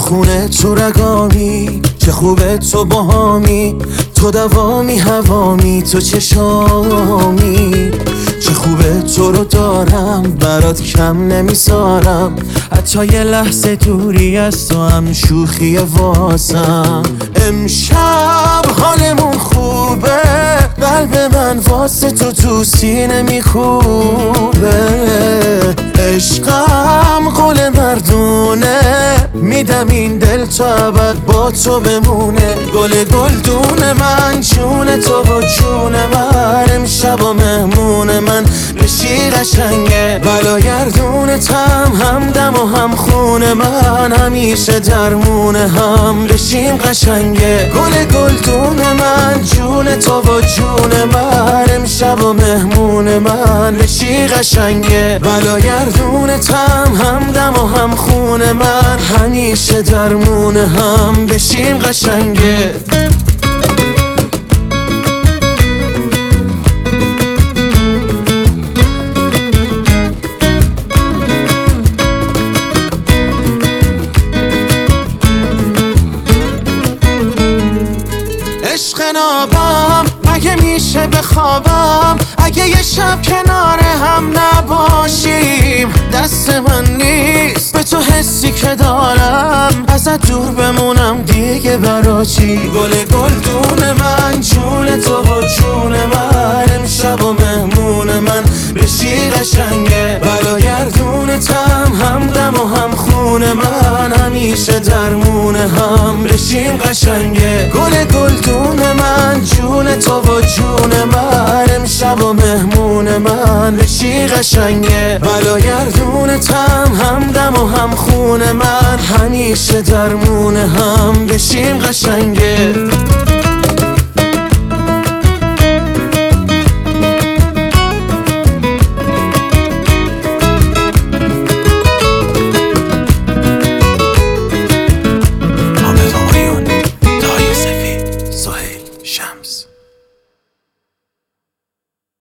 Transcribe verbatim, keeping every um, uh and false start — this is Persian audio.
خونه تو رگامی، چه خوبه تو باهامی، تو دوامی هوامی، تو چشامی. چه خوبه تو رو دارم، برات کم نمیذارم، حتی یه لحظه دوری از تو هم شوخی واسم. امشب حالمون خوبه، قلب من واسه تو تو سینه میخوبه. عشقم قول مردونه، میدم این دل تا ابد با تو بمونه. گل گلدون من، جون تو و جون من، امشب و مهمون من بشی قشنگه. بلاگردونتم، همدم و هم خون من، همیشه درمون هم بشیم قشنگه. گل گلدون من، جون تو و جون من، امشب و مهمون من بشی قشنگه. بلاگردونتم، همدم و هم خون من، همیشه درمون هم بشیم قشنگه. عشق نابم اگه میشه بخوابم، اگه یه شب کنار هم نباشیم. دست من نیست به تو حسی که دارم، ازت دور بمونم دیگه برا چی؟ گل گلدون من، جون تو و جون من، امشب و مهمون من بشی قشنگه. بلاگردونتم، همدم و هم خون من، همیشه درمون هم بشیم قشنگه. گل گلدون من، جون تو و جون من، امشب و مهمون من بشی قشنگه. بلاگردونتم، همدم و هم خون من، همیشه درمون هم بشیم قشنگه.